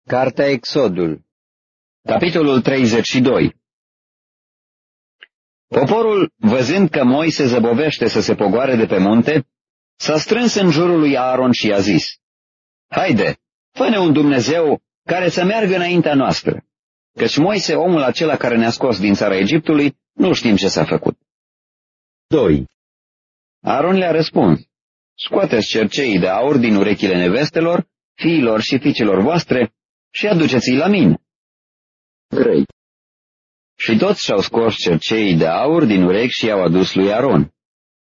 Cartea Exodul, capitolul 32. Poporul, văzând că Moise zăbovește să se pogoare de pe munte, s-a strâns în jurul lui Aaron și i-a zis: Haide, fă-ne un Dumnezeu care să meargă înaintea noastră, căci Moise, omul acela care ne-a scos din țara Egiptului, nu știm ce s-a făcut. 2. Aaron le-a răspuns: Scoateți cerceii de aur din urechile nevestelor, fiilor și fiicelor voastre și aduceți-i la mine. 3. Și toți și-au scos cerceii de aur din urechi și i-au adus lui Aaron.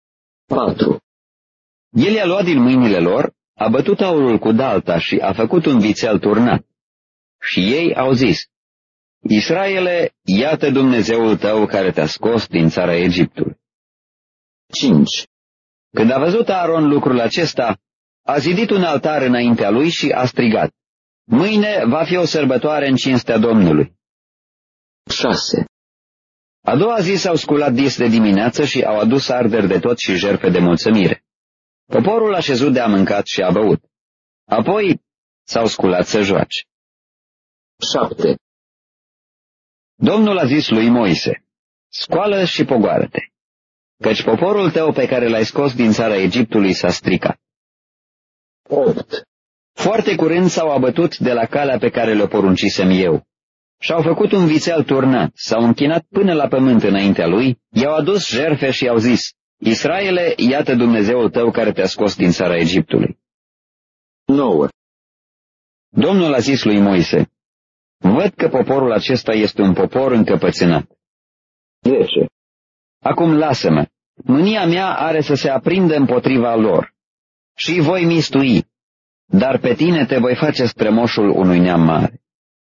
4. El i-a luat din mâinile lor, a bătut aurul cu dalta și a făcut un vițel turnat. Și ei au zis: Israele, iată Dumnezeul tău care te-a scos din țara Egiptului. 5. Când a văzut Aaron lucrul acesta, a zidit un altar înaintea lui și a strigat: Mâine va fi o sărbătoare în cinstea Domnului. 6. A doua zi s-au sculat dis de dimineață și au adus arderi de tot și jertfe de mulțumire. Poporul a șezut de a mâncat și a băut. Apoi s-au sculat să joace. 7. Domnul a zis lui Moise: Scoală și pogoară-te, căci poporul tău pe care l-ai scos din țara Egiptului s-a stricat. 8. Foarte curând s-au abătut de la calea pe care le-o poruncisem eu. Și-au făcut un vițel turnat, s-au închinat până la pământ înaintea lui, i-au adus jertfe și i-au zis: Israele, iată Dumnezeul tău care te-a scos din țara Egiptului. 9. Domnul a zis lui Moise: Văd că poporul acesta este un popor încăpățânat. 10. Acum lasă-mă, mânia mea are să se aprindă împotriva lor și îi voi mistui, dar pe tine te voi face strămoșul unui neam mare.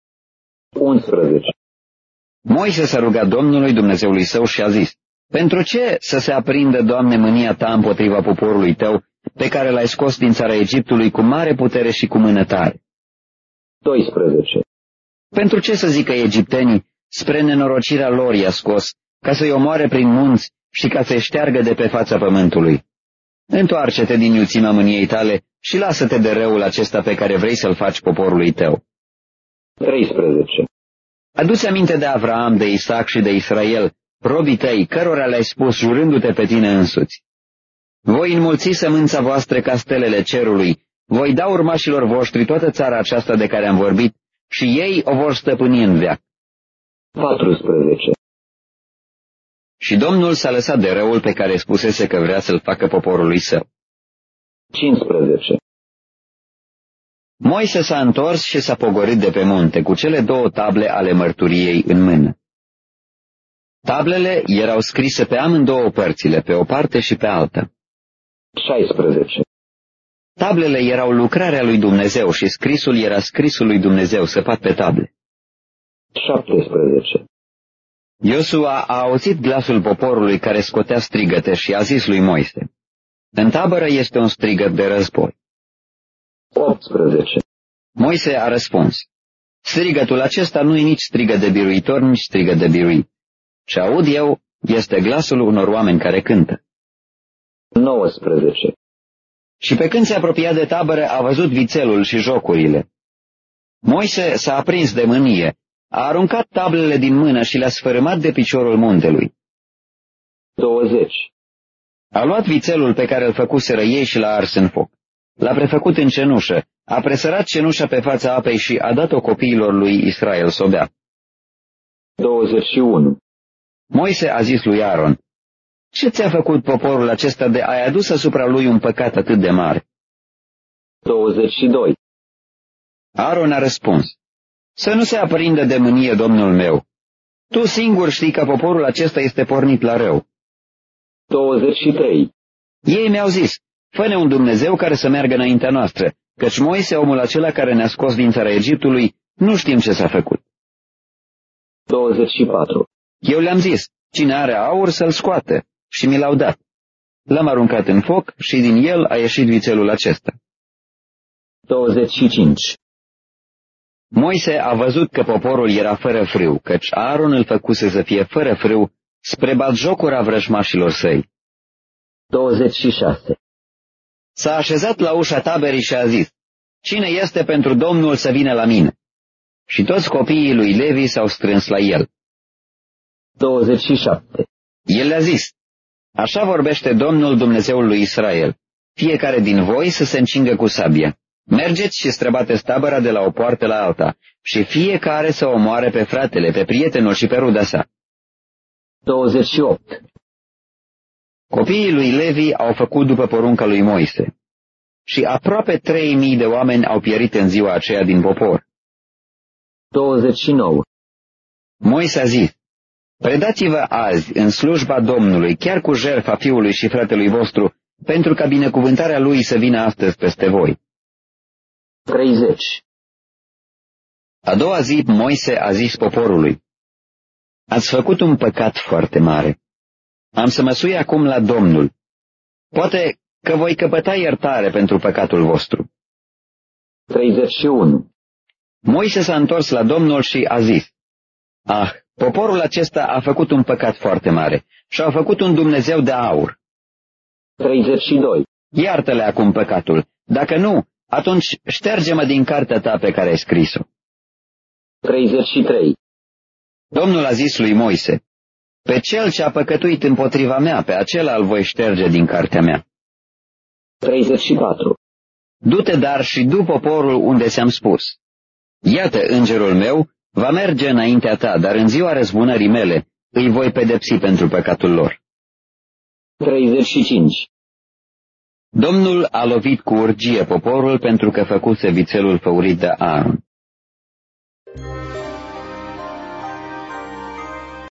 11. Moise s-a rugat Domnului Dumnezeului său și a zis: Pentru ce să se aprindă, Doamne, mânia ta împotriva poporului tău, pe care l-ai scos din țara Egiptului cu mare putere și cu mână tare? 12. Pentru ce să zică egiptenii: Spre nenorocirea lor i-a scos, ca să-i omoare prin munți și ca să-i șteargă de pe fața pământului? Întoarce-te din iuțimea mâniei tale și lasă-te de răul acesta pe care vrei să-l faci poporului tău. 13. Adu-ți aminte de Avraam, de Isaac și de Israel, robii tăi, cărora le-ai spus jurându-te pe tine însuți: Voi înmulți sămânța voastră ca stelele cerului, voi da urmașilor voștri toată țara aceasta de care am vorbit și ei o vor stăpâni în veac. 14. Și Domnul s-a lăsat de răul pe care spusese că vrea să-l facă poporului său. 15. Moise s-a întors și s-a pogorât de pe munte cu cele 2 table ale mărturiei în mână. Tablele erau scrise pe amândouă părțile, pe o parte și pe alta. 16. Tablele erau lucrarea lui Dumnezeu și scrisul era scrisul lui Dumnezeu săpat pe table. 17. Iosua a auzit glasul poporului care scotea strigăte și a zis lui Moise: În tabără este un strigăt de război. 18. Moise a răspuns: Strigătul acesta nu e nici strigăt de biruitor, nici strigăt de biruit. Ce aud eu este glasul unor oameni care cântă. 19. Și pe când se apropia de tabără, a văzut vițelul și jocurile. Moise s-a aprins de mânie, a aruncat tablele din mână și le-a sfărâmat de piciorul muntelui. 20. A luat vițelul pe care îl făcuseră ei și l-a ars în foc. L-a prefăcut în cenușă, a presărat cenușa pe fața apei și a dat-o copiilor lui Israel să o bea. 21. Moise a zis lui Aaron: Ce ți-a făcut poporul acesta de ai adus asupra lui un păcat atât de mare? 22. Aaron a răspuns: Să nu se aprindă de mânie, domnul meu. Tu singur știi că poporul acesta este pornit la rău. 23. Ei mi-au zis: Fă-ne un Dumnezeu care să meargă înaintea noastră, căci Moise, omul acela care ne-a scos din țara Egiptului, nu știm ce s-a făcut. 24. Eu le-am zis: Cine are aur să-l scoată, și mi l-au dat. L-am aruncat în foc și din el a ieșit vițelul acesta. 25. Moise a văzut că poporul era fără frâu, căci Aaron îl făcuse să fie fără frâu spre batjocura vrăjmașilor săi. 26. S-a așezat la ușa taberii și a zis: Cine este pentru Domnul să vină la mine? Și toți copiii lui Levi s-au strâns la el. 27. El le-a zis: Așa vorbește Domnul Dumnezeul lui Israel: Fiecare din voi să se încingă cu sabia. Mergeți și străbateți tabăra de la o poartă la alta, și fiecare să omoare pe fratele, pe prietenul și pe ruda sa. 28. Copiii lui Levi au făcut după porunca lui Moise. Și aproape 3.000 de oameni au pierit în ziua aceea din popor. 29. Moise a zis: Predați-vă azi în slujba Domnului, chiar cu jertfa fiului și fratelui vostru, pentru ca binecuvântarea lui să vină astăzi peste voi. 30. A doua zi Moise a zis poporului: Ați făcut un păcat foarte mare. Am să mă sui acum la Domnul. Poate că voi căpăta iertare pentru păcatul vostru. 31. Moise s-a întors la Domnul și a zis: Poporul acesta a făcut un păcat foarte mare și a făcut un Dumnezeu de aur. 32. Iartă-le acum păcatul. Dacă nu, atunci șterge-mă din cartea ta pe care ai scris-o. 33. Domnul a zis lui Moise: Pe cel ce a păcătuit împotriva mea, pe acela îl voi șterge din cartea mea. 34. Du-te dar și du poporul unde ți-am spus. Iată, îngerul meu va merge înaintea ta, dar în ziua răzbunării mele îi voi pedepsi pentru păcatul lor. 35. Domnul a lovit cu urgie poporul pentru că făcuse vițelul făurit de Aaron.